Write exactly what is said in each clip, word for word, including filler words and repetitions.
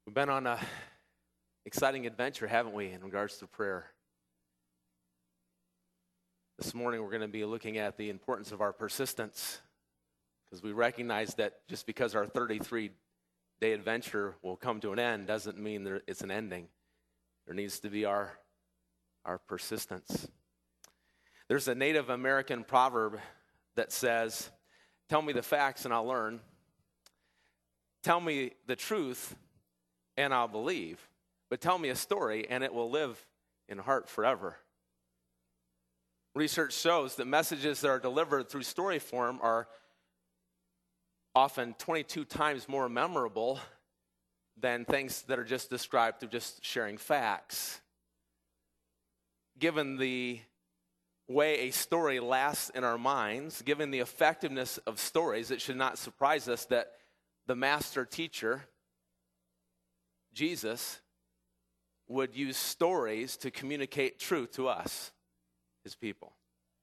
We've been on an exciting adventure, haven't we, in regards to prayer? This morning we're going to be looking at the importance of our persistence, because we recognize that just because our thirty-three day adventure will come to an end doesn't mean that it's an ending. There needs to be our, our persistence. There's a Native American proverb that says, "Tell me the facts and I'll learn. Tell me the truth and I'll believe. But tell me a story and it will live in heart forever." Research shows that messages that are delivered through story form are often twenty-two times more memorable than things that are just described through just sharing facts. Given the way a story lasts in our minds, given the effectiveness of stories, it should not surprise us that the master teacher, Jesus, would use stories to communicate truth to us, his people.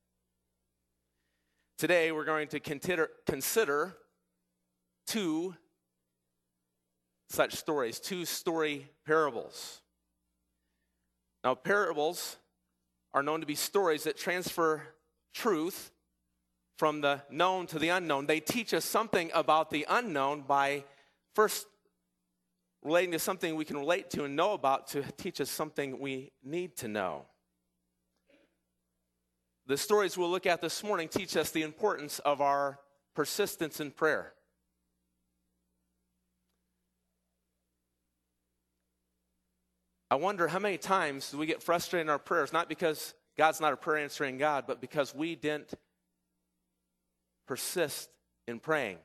Today we're going to consider, consider two such stories, two story parables. Now, parables are known to be stories that transfer truth from the known to the unknown. They teach us something about the unknown by first relating to something we can relate to and know about to teach us something we need to know. The stories we'll look at this morning teach us the importance of our persistence in prayer. I wonder how many times do we get frustrated in our prayers, not because God's not a prayer answering God, but because we didn't persist in praying.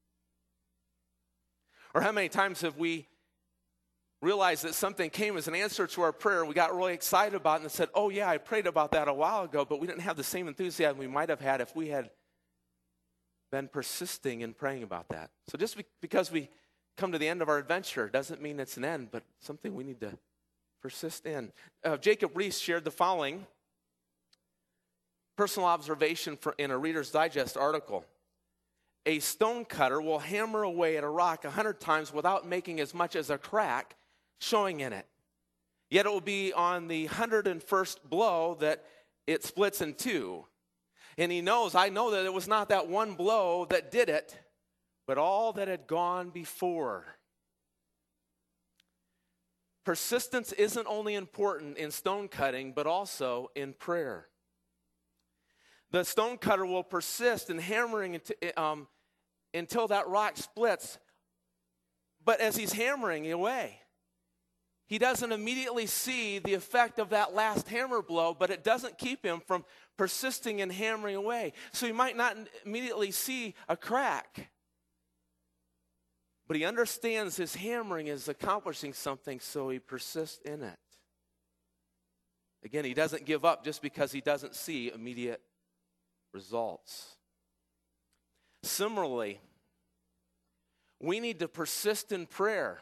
Or how many times have we realized that something came as an answer to our prayer, we got really excited about it and said, "Oh yeah, I prayed about that a while ago," but we didn't have the same enthusiasm we might have had if we had been persisting in praying about that. So just be- because we come to the end of our adventure doesn't mean it's an end, but something we need to persist in. Uh, Jacob Riis shared the following personal observation for, in a Reader's Digest article. "A stonecutter will hammer away at a rock a hundred times without making as much as a crack showing in it. Yet it will be on the hundred and first blow that it splits in two. And he knows, I know that it was not that one blow that did it, but all that had gone before." Persistence isn't only important in stone cutting, but also in prayer. The stonecutter will persist in hammering into, um, until that rock splits. But as he's hammering away, he doesn't immediately see the effect of that last hammer blow, but it doesn't keep him from persisting in hammering away. So he might not immediately see a crack, but he understands his hammering is accomplishing something, so he persists in it. Again, he doesn't give up just because he doesn't see immediate results. Similarly, we need to persist in prayer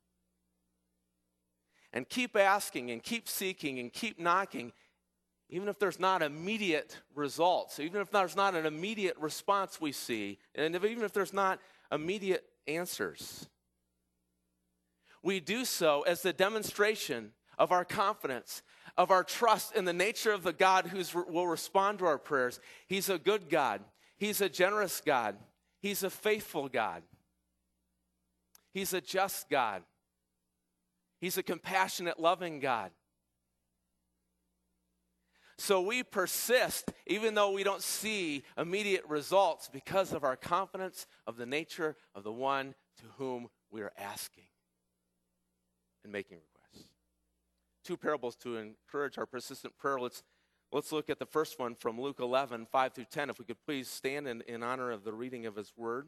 and keep asking and keep seeking and keep knocking, even if there's not immediate results, even if there's not an immediate response we see, and if, even if there's not immediate answers. We do so as the demonstration of our confidence, of our trust in the nature of the God who will respond to our prayers. He's a good God. He's a generous God. He's a faithful God. He's a just God. He's a compassionate, loving God. So we persist even though we don't see immediate results because of our confidence of the nature of the one to whom we are asking and making requests. Two parables to encourage our persistent prayer. Let's, let's look at the first one from Luke eleven, five through ten. If we could please stand in, in honor of the reading of his word.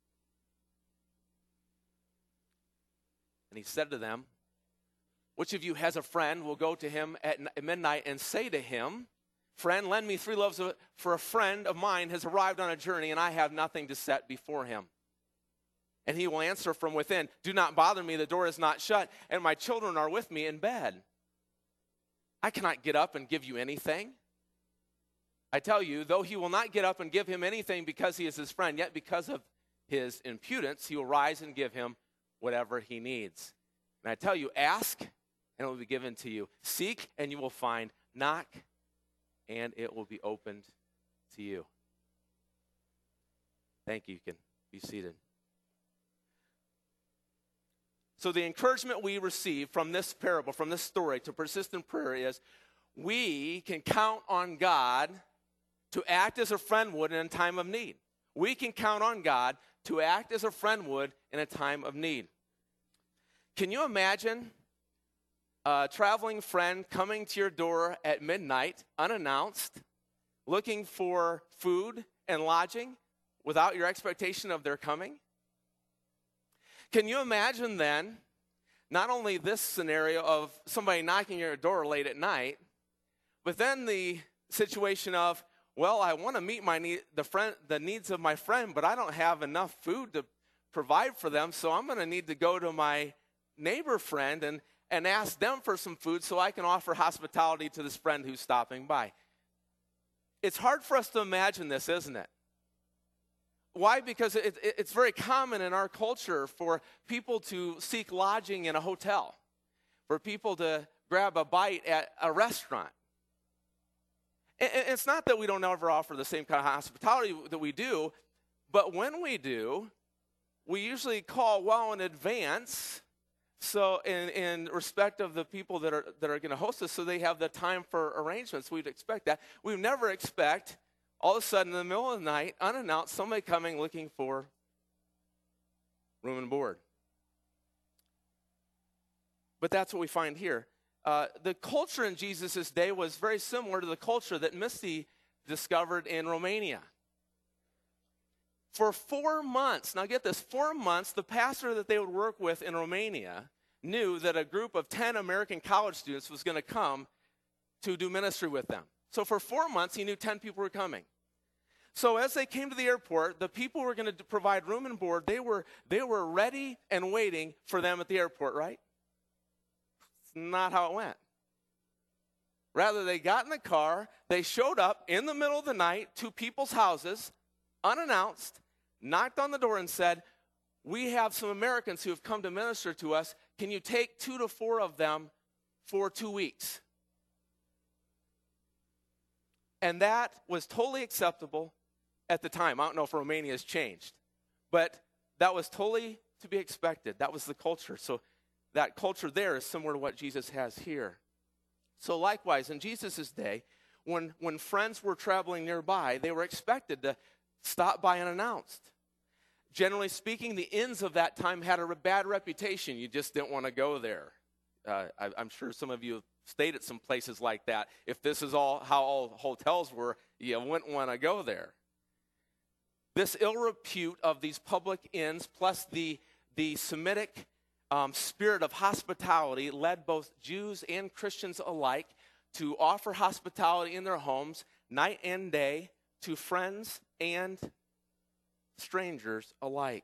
"And he said to them, 'Which of you has a friend will go to him at midnight and say to him, "Friend, lend me three loaves of, for a friend of mine has arrived on a journey and I have nothing to set before him." And he will answer from within, "Do not bother me, the door is not shut, and my children are with me in bed. I cannot get up and give you anything." I tell you, though he will not get up and give him anything because he is his friend, yet because of his impudence, he will rise and give him whatever he needs. And I tell you, ask, and it will be given to you. Seek, and you will find. Knock, and it will be opened to you. Thank you. You can be seated. So the encouragement we receive from this parable, from this story to persist in prayer is we can count on God to act as a friend would in a time of need. We can count on God to act as a friend would in a time of need. Can you imagine a traveling friend coming to your door at midnight, unannounced, looking for food and lodging without your expectation of their coming? Can you imagine then, not only this scenario of somebody knocking your door late at night, but then the situation of, well, I want to meet my need, the friend, the needs of my friend, but I don't have enough food to provide for them, so I'm going to need to go to my neighbor friend and, and ask them for some food so I can offer hospitality to this friend who's stopping by. It's hard for us to imagine this, isn't it? Why? Because it, it, it's very common in our culture for people to seek lodging in a hotel, for people to grab a bite at a restaurant. And it's not that we don't ever offer the same kind of hospitality that we do, but when we do, we usually call well in advance, so in, in respect of the people that are that are going to host us, so they have the time for arrangements. We'd expect that. We never expect all of a sudden in the middle of the night, unannounced, somebody coming looking for room and board. But that's what we find here. Uh, the culture in Jesus' day was very similar to the culture that Misty discovered in Romania. For four months, now get this, four months, the pastor that they would work with in Romania knew that a group of ten American college students was going to come to do ministry with them. So for four months, he knew ten people were coming. So as they came to the airport, the people who were going to provide room and board, they were, they were ready and waiting for them at the airport, right? It's not how it went. Rather, they got in the car, they showed up in the middle of the night to people's houses, unannounced, knocked on the door and said, we have some Americans who have come to minister to us. Can you take two to four of them for two weeks? And that was totally acceptable at the time. I don't know if Romania has changed, but that was totally to be expected. That was the culture. So that culture there is similar to what Jesus has here. So likewise, in Jesus' day, when, when friends were traveling nearby, they were expected to stop by unannounced. Generally speaking, the inns of that time had a bad reputation. You just didn't want to go there. Uh, I, I'm sure some of you have stayed at some places like that. If this is all how all hotels were, you wouldn't want to go there. This ill repute of these public inns, plus the, the Semitic um, spirit of hospitality, led both Jews and Christians alike to offer hospitality in their homes night and day to friends and strangers alike.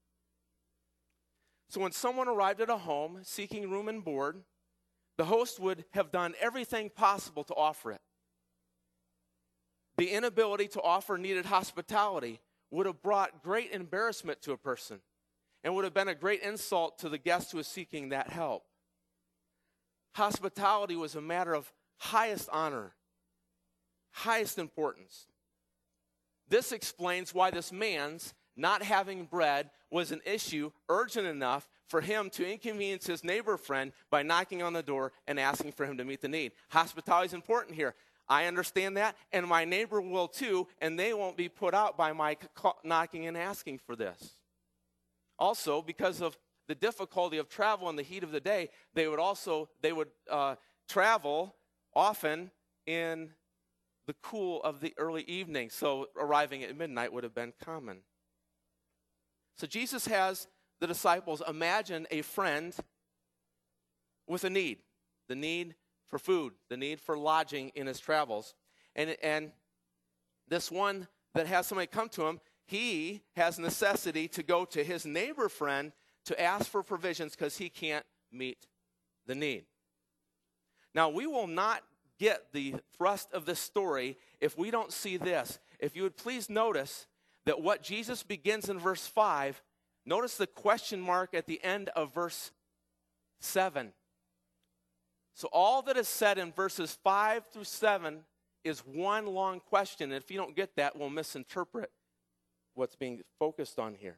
So when someone arrived at a home seeking room and board, the host would have done everything possible to offer it. The inability to offer needed hospitality would have brought great embarrassment to a person and would have been a great insult to the guest who was seeking that help. Hospitality was a matter of highest honor, highest importance. This explains why this man's not having bread was an issue urgent enough for him to inconvenience his neighbor friend by knocking on the door and asking for him to meet the need. Hospitality is important here. I understand that, and my neighbor will too, and they won't be put out by my knocking and asking for this. Also, because of the difficulty of travel in the heat of the day, they would also they would uh, travel often in the cool of the early evening, so arriving at midnight would have been common. So Jesus has the disciples imagine a friend with a need, the need for food, the need for lodging in his travels. And, and this one that has somebody come to him, he has necessity to go to his neighbor friend to ask for provisions because he can't meet the need. Now, we will not get the thrust of this story if we don't see this. If you would please notice that what Jesus begins in verse five, notice the question mark at the end of verse seven. So all that is said in verses five through seven is one long question. And if you don't get that, we'll misinterpret what's being focused on here.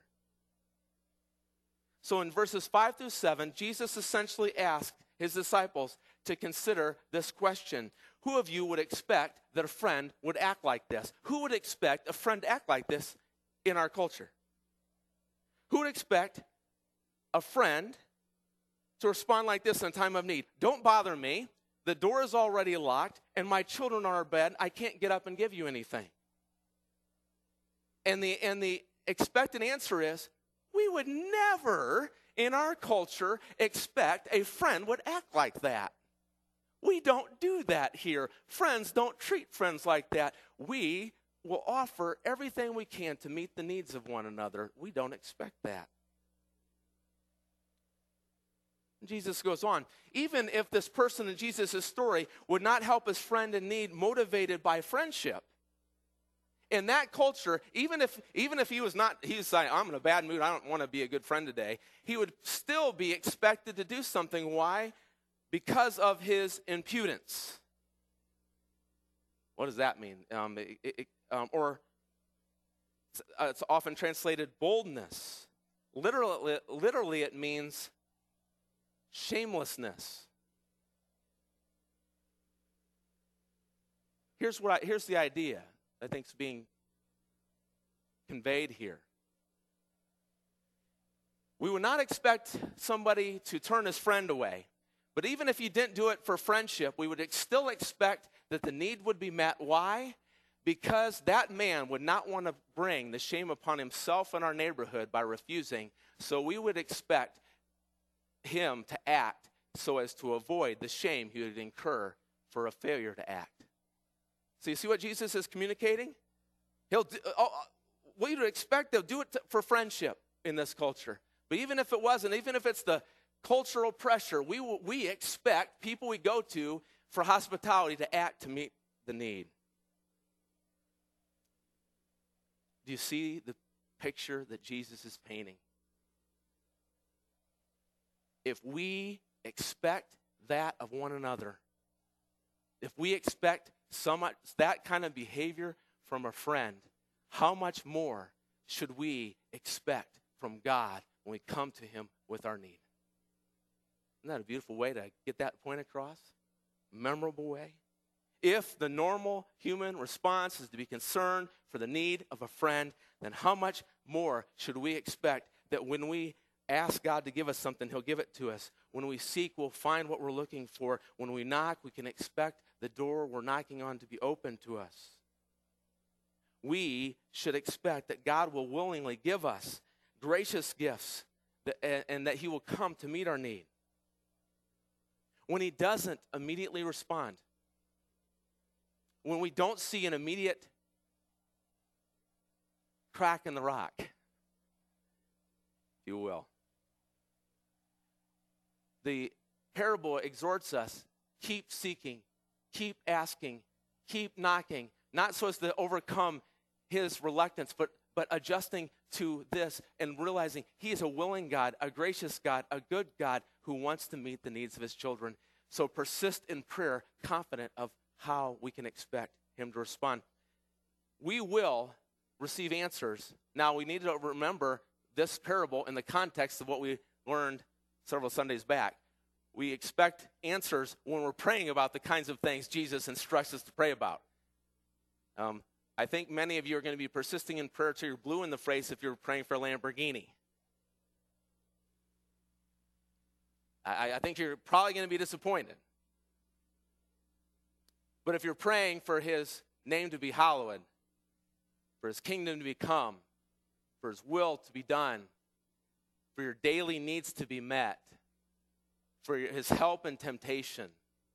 So in verses five through seven, Jesus essentially asked his disciples to consider this question. Who of you would expect that a friend would act like this? Who would expect a friend to act like this in our culture? Who would expect a friend to respond like this in a time of need? Don't bother me. The door is already locked, and my children are in bed. I can't get up and give you anything. And the, and the expected answer is, we would never, in our culture, expect a friend would act like that. We don't do that here. Friends don't treat friends like that. We will offer everything we can to meet the needs of one another. We don't expect that. Jesus goes on, even if this person in Jesus' story would not help his friend in need motivated by friendship, in that culture, even if even if he was not, he was saying, I'm in a bad mood, I don't want to be a good friend today, he would still be expected to do something. Why? Because of his impudence. What does that mean? Um, it, it, um, or it's, uh, it's often translated boldness. Literally, literally it means shamelessness. Here's what I, here's the idea I think is being conveyed here. We would not expect somebody to turn his friend away, but even if you didn't do it for friendship, we would ex- still expect that the need would be met. Why? Because that man would not want to bring the shame upon himself and our neighborhood by refusing, so we would expect him to act so as to avoid the shame he would incur for a failure to act. So you see what Jesus is communicating? He'll do, oh, we would expect they'll do it to, for friendship in this culture. But even if it wasn't, even if it's the cultural pressure, we we expect people we go to for hospitality to act to meet the need. Do you see the picture that Jesus is painting? If we expect that of one another, if we expect so much that kind of behavior from a friend, how much more should we expect from God when we come to him with our need? Isn't that a beautiful way to get that point across? Memorable way. If the normal human response is to be concerned for the need of a friend, then how much more should we expect that when we ask God to give us something, he'll give it to us. When we seek, we'll find what we're looking for. When we knock, we can expect the door we're knocking on to be open to us. We should expect that God will willingly give us gracious gifts that, and, and that he will come to meet our need. When he doesn't immediately respond, when we don't see an immediate crack in the rock, if you will, the parable exhorts us, keep seeking, keep asking, keep knocking, not so as to overcome his reluctance, but, but adjusting to this and realizing he is a willing God, a gracious God, a good God who wants to meet the needs of his children. So persist in prayer, confident of how we can expect him to respond. We will receive answers. Now, we need to remember this parable in the context of what we learned several Sundays back. We expect answers when we're praying about the kinds of things Jesus instructs us to pray about. Um, I think many of you are going to be persisting in prayer till you're blue in the face if you're praying for a Lamborghini. I, I think you're probably going to be disappointed. But if you're praying for his name to be hallowed, for his kingdom to become, for his will to be done, for your daily needs to be met, for his help in temptation,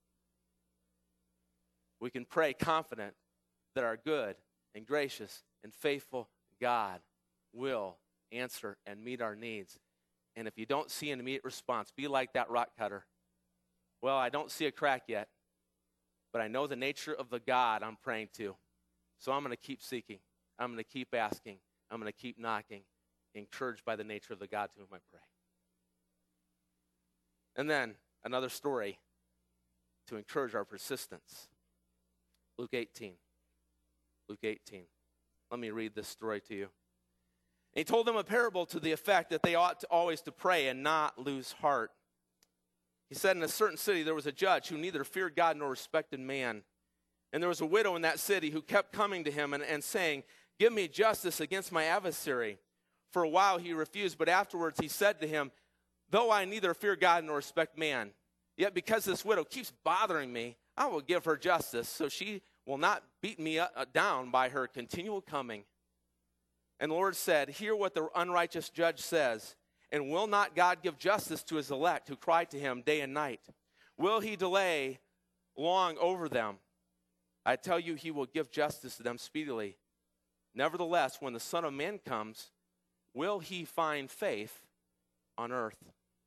we can pray confident that our good and gracious and faithful God will answer and meet our needs. And if you don't see an immediate response, be like that rock cutter. Well, I don't see a crack yet, but I know the nature of the God I'm praying to. So I'm going to keep seeking. I'm going to keep asking. I'm going to keep knocking, encouraged by the nature of the God to whom I pray. And then another story to encourage our persistence. Luke eighteen. Luke eighteen. Let me read this story to you. And he told them a parable to the effect that they ought to always to pray and not lose heart. He said, in a certain city there was a judge who neither feared God nor respected man. And there was a widow in that city who kept coming to him and, and saying, give me justice against my adversary. For a while he refused, but afterwards he said to him, though I neither fear God nor respect man, yet because this widow keeps bothering me, I will give her justice, so she will not beat me up, down by her continual coming. And the Lord said, hear what the unrighteous judge says. And will not God give justice to his elect who cry to him day and night? Will he delay long over them? I tell you, he will give justice to them speedily. Nevertheless, when the Son of Man comes, will he find faith on earth?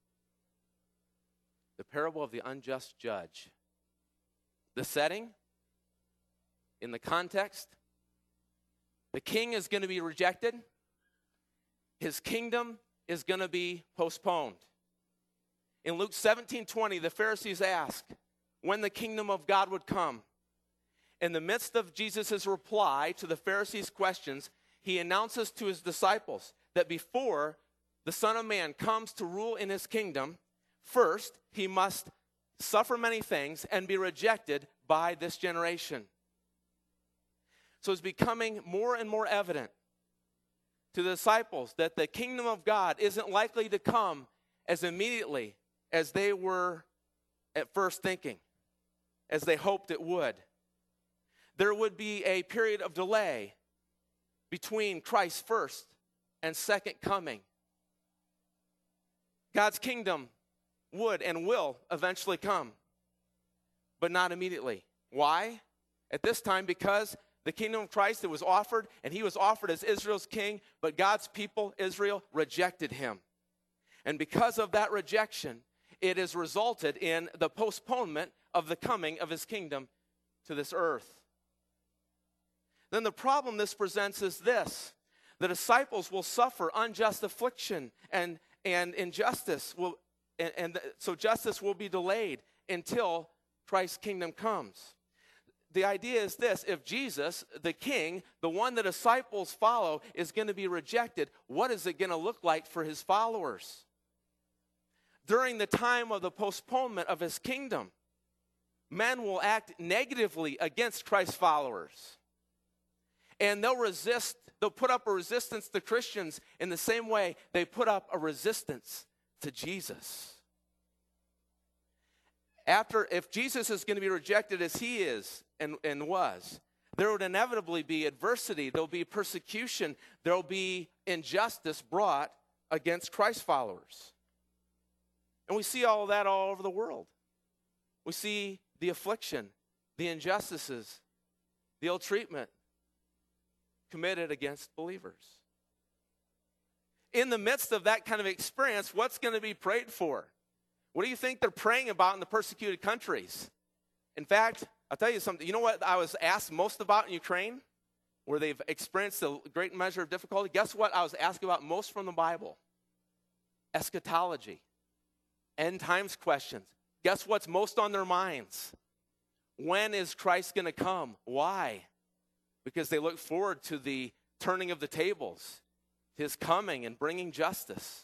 The parable of the unjust judge. The setting, in the context, the king is going to be rejected. His kingdom is going to be postponed. In Luke seventeen twenty, the Pharisees ask when the kingdom of God would come. In the midst of Jesus' reply to the Pharisees' questions, he announces to his disciples that before the Son of Man comes to rule in his kingdom, first he must suffer many things and be rejected by this generation. So it's becoming more and more evident to the disciples that the kingdom of God isn't likely to come as immediately as they were at first thinking, as they hoped it would. There would be a period of delay between Christ's first and second coming. God's kingdom would and will eventually come, but not immediately. Why? At this time, because the kingdom of Christ that was offered, and he was offered as Israel's king, but God's people, Israel, rejected him. And because of that rejection, it has resulted in the postponement of the coming of his kingdom to this earth. Then the problem this presents is this: the disciples will suffer unjust affliction and, and injustice, will, and, and so justice will be delayed until Christ's kingdom comes. The idea is this: if Jesus, the king, the one the disciples follow, is going to be rejected, what is it going to look like for his followers? During the time of the postponement of his kingdom, men will act negatively against Christ's followers. And they'll resist, they'll put up a resistance to Christians in the same way they put up a resistance to Jesus. After, if Jesus is going to be rejected as he is and, and was, there would inevitably be adversity, there'll be persecution, there'll be injustice brought against Christ's followers. And we see all of that all over the world. We see the affliction, the injustices, the ill treatment committed against believers. In the midst of that kind of experience, what's going to be prayed for? What do you think they're praying about in the persecuted countries? In fact, I'll tell you something. You know what I was asked most about in Ukraine, where they've experienced a great measure of difficulty? Guess what I was asked about most from the Bible? Eschatology. End times questions. Guess what's most on their minds? When is Christ going to come? Why? Because they look forward to the turning of the tables, his coming and bringing justice.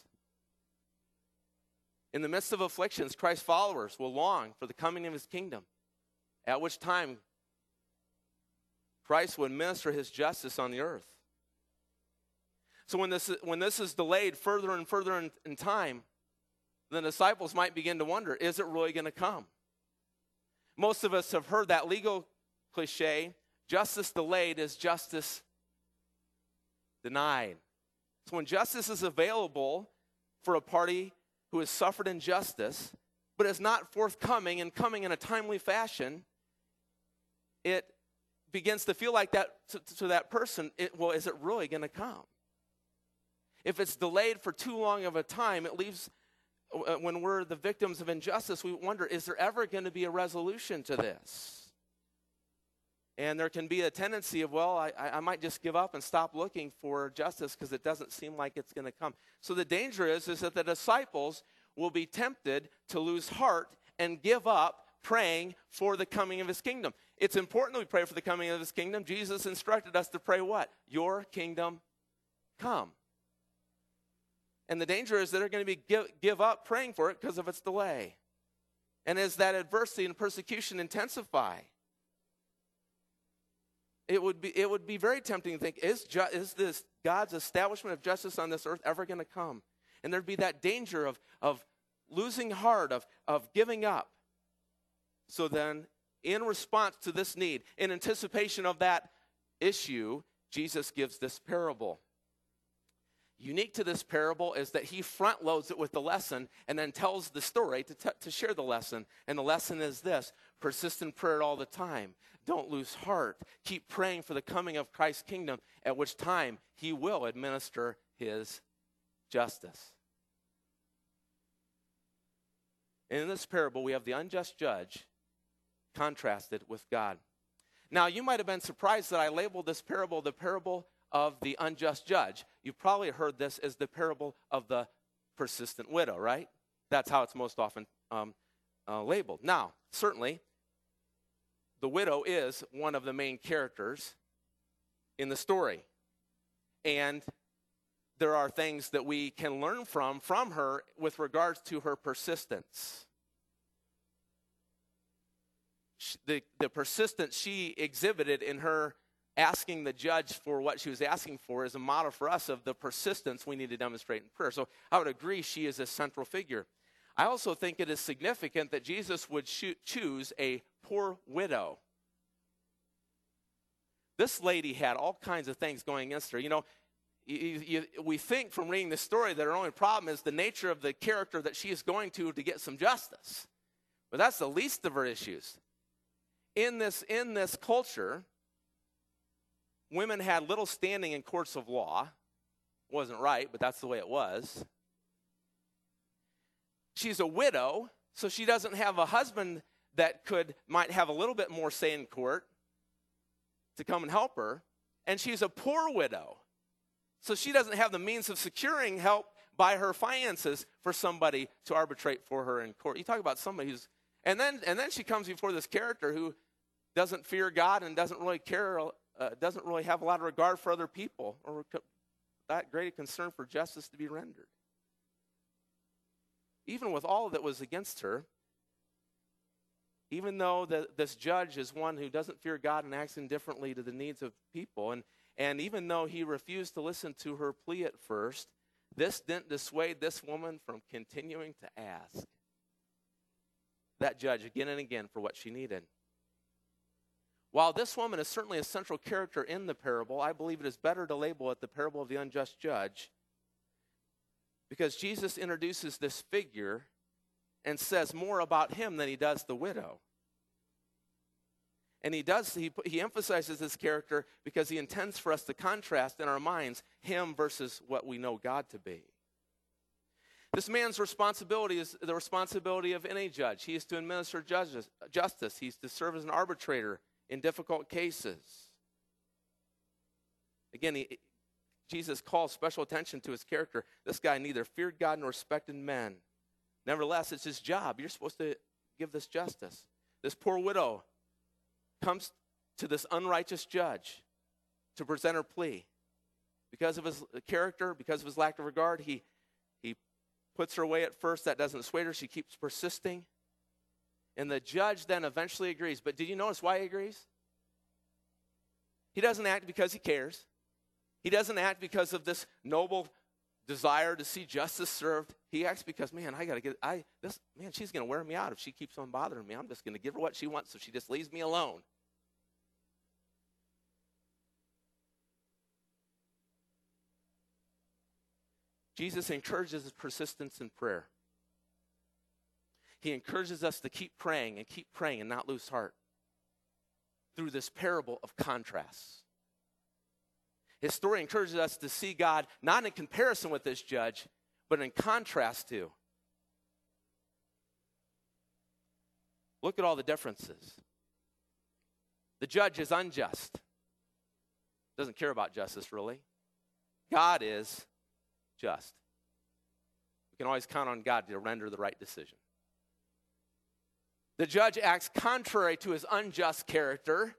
In the midst of afflictions, Christ's followers will long for the coming of his kingdom, at which time Christ will administer his justice on the earth. So when this, when this is delayed further and further in, in time, the disciples might begin to wonder, is it really going to come? Most of us have heard that legal cliche, justice delayed is justice denied. So when justice is available for a party who has suffered injustice, but is not forthcoming and coming in a timely fashion, it begins to feel like that to, to that person, it, well, is it really going to come? If it's delayed for too long of a time, it leaves, when we're the victims of injustice, we wonder, is there ever going to be a resolution to this? And there can be a tendency of, well, I, I might just give up and stop looking for justice because it doesn't seem like it's going to come. So the danger is, is that the disciples will be tempted to lose heart and give up praying for the coming of his kingdom. It's important that we pray for the coming of his kingdom. Jesus instructed us to pray what? Your kingdom come. And the danger is that they're going to be give, give up praying for it because of its delay. And as that adversity and persecution intensify, it would be it would be very tempting to think, is, ju- is this God's establishment of justice on this earth ever going to come? And there'd be that danger of, of losing heart, of, of giving up. So then, in response to this need, in anticipation of that issue, Jesus gives this parable. Unique to this parable is that he front loads it with the lesson and then tells the story to, t- to share the lesson. And the lesson is this: persistent prayer all the time. Don't lose heart. Keep praying for the coming of Christ's kingdom, at which time he will administer his justice. And in this parable, we have the unjust judge contrasted with God. Now, you might have been surprised that I labeled this parable the parable of the unjust judge. You've probably heard this as the parable of the persistent widow, right? That's how it's most often um, uh, labeled. Now, certainly, the widow is one of the main characters in the story. And there are things that we can learn from, from her with regards to her persistence. The, the persistence she exhibited in her asking the judge for what she was asking for is a model for us of the persistence we need to demonstrate in prayer. So I would agree she is a central figure. I also think it is significant that Jesus would cho- choose a poor widow. This lady had all kinds of things going against her. You know, you, you, we think from reading this story that her only problem is the nature of the character that she is going to to get some justice. But that's the least of her issues. In this, in this culture, women had little standing in courts of law. It wasn't right, but that's the way it was. She's a widow, so she doesn't have a husband that could might have a little bit more say in court to come and help her. And she's a poor widow, so she doesn't have the means of securing help by her finances for somebody to arbitrate for her in court. You talk about somebody who's, and then and then she comes before this character who doesn't fear God and doesn't really care, uh, doesn't really have a lot of regard for other people or that great a concern for justice to be rendered. Even with all that was against her, even though the, this judge is one who doesn't fear God and acts indifferently to the needs of people, and, and even though he refused to listen to her plea at first, this didn't dissuade this woman from continuing to ask that judge again and again for what she needed. While this woman is certainly a central character in the parable, I believe it is better to label it the parable of the unjust judge, because Jesus introduces this figure and says more about him than he does the widow. And he does he, he emphasizes this character because he intends for us to contrast in our minds him versus what we know God to be. This man's responsibility is the responsibility of any judge. He is to administer justice. justice. He's to serve as an arbitrator in difficult cases. Again, he, Jesus calls special attention to his character. This guy neither feared God nor respected men. Nevertheless, it's his job. You're supposed to give this justice. This poor widow comes to this unrighteous judge to present her plea. Because of his character, because of his lack of regard, he, he puts her away at first. That doesn't dissuade her. She keeps persisting. And the judge then eventually agrees. But did you notice why he agrees? He doesn't act because he cares. He doesn't act because of this noble desire to see justice served. He acts because, man, I got to get, I this man, she's going to wear me out if she keeps on bothering me. I'm just going to give her what she wants so she just leaves me alone. Jesus encourages persistence in prayer. He encourages us to keep praying and keep praying and not lose heart through this parable of contrasts. His story encourages us to see God not in comparison with this judge, but in contrast to. Look at all the differences. The judge is unjust. Doesn't care about justice, really. God is just. we can always count on God to render the right decision. The judge acts contrary to his unjust character.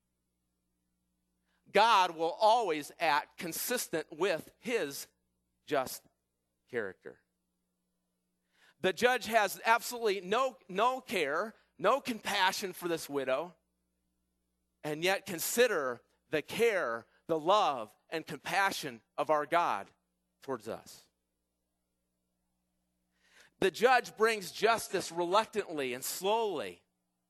God will always act consistent with his just character. The judge has absolutely no, no care, no compassion for this widow, and yet consider the care, the love, and compassion of our God towards us. The judge brings justice reluctantly and slowly.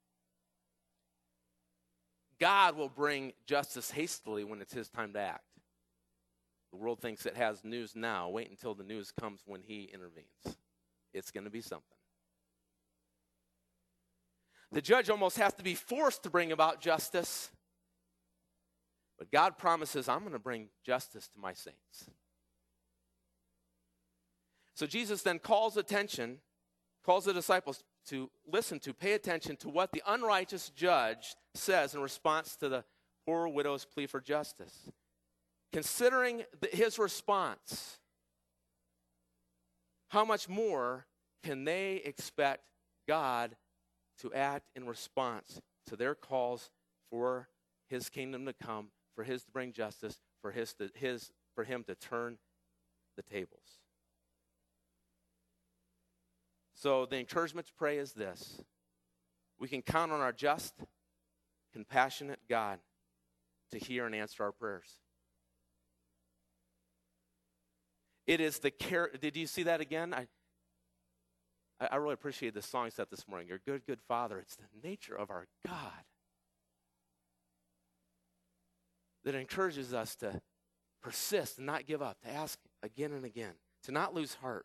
God will bring justice hastily when it's his time to act. The world thinks it has news now. Wait until the news comes when he intervenes. It's going to be something. The judge almost has to be forced to bring about justice. But God promises, I'm going to bring justice to my saints. So Jesus then calls attention, calls the disciples to listen to, pay attention to what the unrighteous judge says in response to the poor widow's plea for justice. Considering the, his response, how much more can they expect God to act in response to their calls for his kingdom to come, for his to bring justice, for his to, his for him to turn the tables? So the encouragement to pray is this: we can count on our just, compassionate God to hear and answer our prayers. It is the care. Did you see that again? I, I really appreciate the song set this morning. You're good, good Father. It's the nature of our God that encourages us to persist and not give up, to ask again and again, to not lose heart.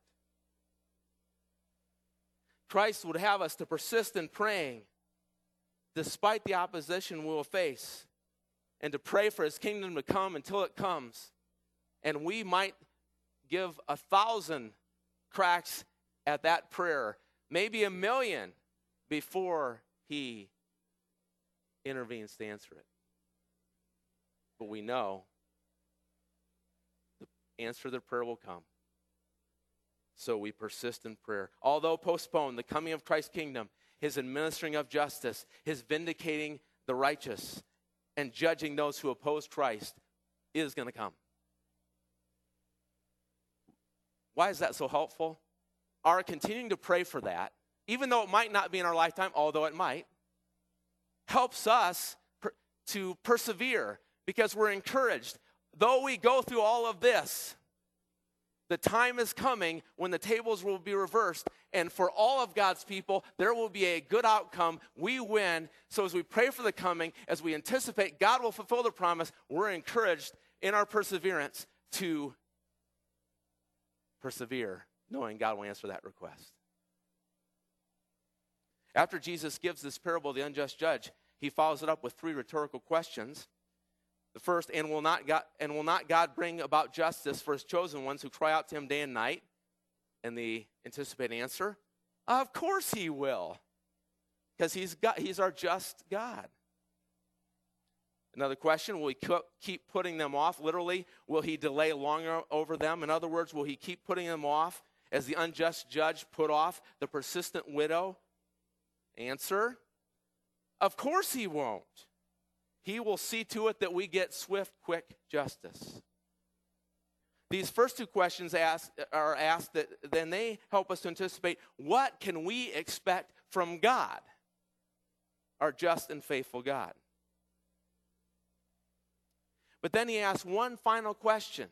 Christ would have us to persist in praying despite the opposition we will face, and to pray for his kingdom to come until it comes. And we might give a thousand cracks at that prayer, maybe a million, before he intervenes to answer it. But we know the answer to the prayer will come. So we persist in prayer. Although postponed, the coming of Christ's kingdom, his administering of justice, his vindicating the righteous, and judging those who oppose Christ is going to come. Why is that so helpful? Our continuing to pray for that, even though it might not be in our lifetime, although it might, helps us per- to persevere because we're encouraged. Though we go through all of this, the time is coming when the tables will be reversed, and for all of God's people, there will be a good outcome. We win. So as we pray for the coming, as we anticipate God will fulfill the promise, we're encouraged in our perseverance to persevere, knowing God will answer that request. After Jesus gives this parable of the unjust judge, he follows it up with three rhetorical questions. The first, and will not God, and will not God bring about justice for his chosen ones who cry out to him day and night? And the anticipated answer, of course he will, because he's got, he's our just God. Another question, will he keep putting them off? Literally, will he delay longer over them? In other words, will he keep putting them off as the unjust judge put off the persistent widow? Answer, of course he won't. He will see to it that we get swift, quick justice. These first two questions ask, are asked, that then they help us to anticipate what can we expect from God, our just and faithful God. But then he asks one final question.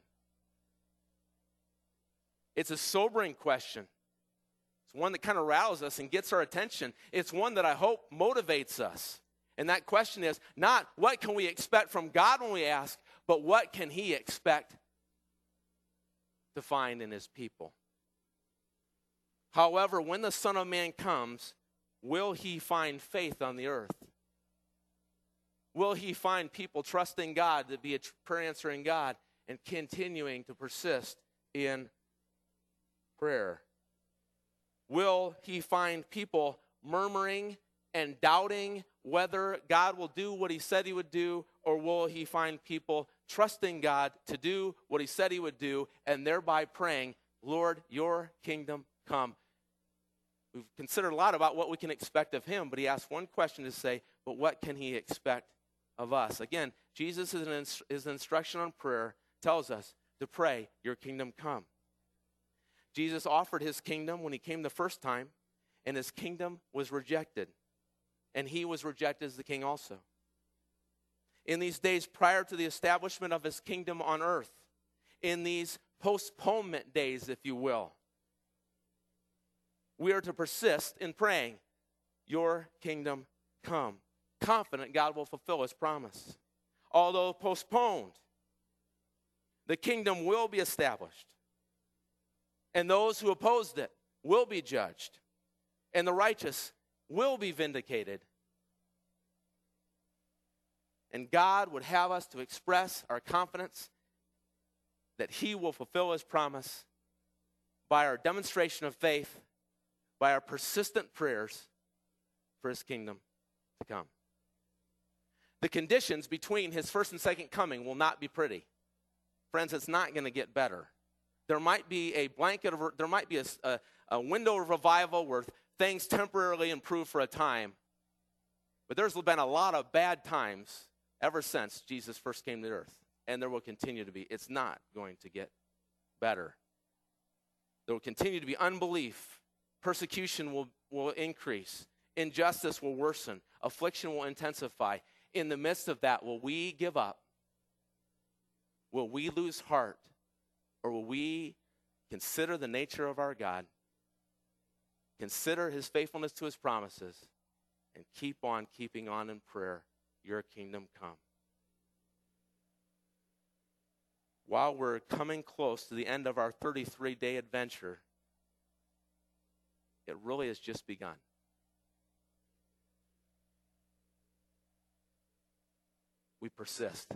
It's a sobering question. It's one that kind of rattles us and gets our attention. It's one that I hope motivates us. And that question is not what can we expect from God when we ask, but what can he expect to find in his people? However, when the Son of Man comes, will he find faith on the earth? Will he find people trusting God to be a prayer answering God and continuing to persist in prayer? Will he find people murmuring and doubting whether God will do what he said he would do, or will he find people trusting God to do what he said he would do and thereby praying, Lord, your kingdom come. We've considered a lot about what we can expect of him, but he asked one question to say, but what can he expect of us? Again, Jesus' is an his instruction on prayer tells us to pray, your kingdom come. Jesus offered his kingdom when he came the first time, and his kingdom was rejected. And he was rejected as the king also. In these days prior to the establishment of his kingdom on earth, in these postponement days, if you will, we are to persist in praying, your kingdom come, confident God will fulfill his promise. Although postponed, the kingdom will be established, and those who opposed it will be judged, and the righteous will be vindicated. And God would have us to express our confidence that he will fulfill his promise by our demonstration of faith, by our persistent prayers for his kingdom to come. The conditions between his first and second coming will not be pretty. Friends, it's not going to get better. There might be a blanket of, there might be a, a, a window of revival where things temporarily improve for a time. But there's been a lot of bad times ever since Jesus first came to earth. And there will continue to be. It's not going to get better. There will continue to be unbelief. Persecution will, will increase. Injustice will worsen. Affliction will intensify. In the midst of that, will we give up? Will we lose heart? Or will we consider the nature of our God, consider his faithfulness to his promises, and keep on keeping on in prayer, your kingdom come? While we're coming close to the end of our thirty-three day adventure, it really has just begun. We persist.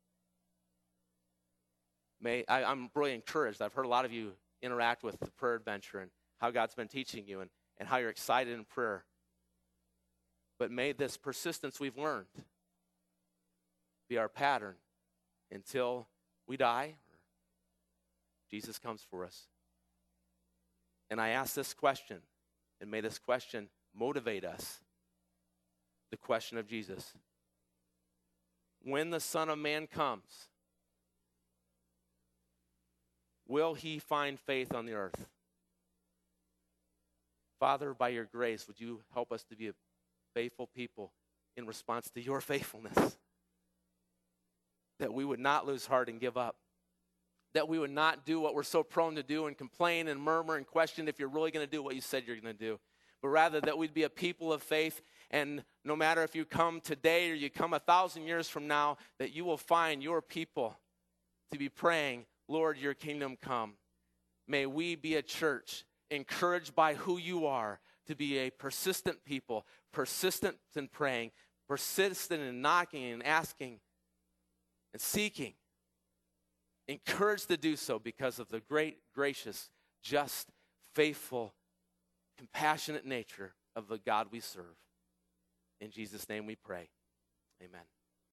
May I, I'm really encouraged. I've heard a lot of you interact with the prayer adventure and how God's been teaching you and, and how you're excited in prayer. But may this persistence we've learned be our pattern until we die or Jesus comes for us. And I ask this question, and may this question motivate us. The question of Jesus. When the Son of Man comes, will he find faith on the earth? Father, by your grace, would you help us to be a faithful people in response to your faithfulness? That we would not lose heart and give up. That we would not do what we're so prone to do and complain and murmur and question if you're really going to do what you said you're going to do. But rather that we'd be a people of faith, and no matter if you come today or you come a thousand years from now, that you will find your people to be praying, Lord, your kingdom come. May we be a church encouraged by who you are to be a persistent people, persistent in praying, persistent in knocking and asking and seeking. Encouraged to do so because of the great, gracious, just, faithful, compassionate nature of the God we serve. In Jesus' name we pray. Amen.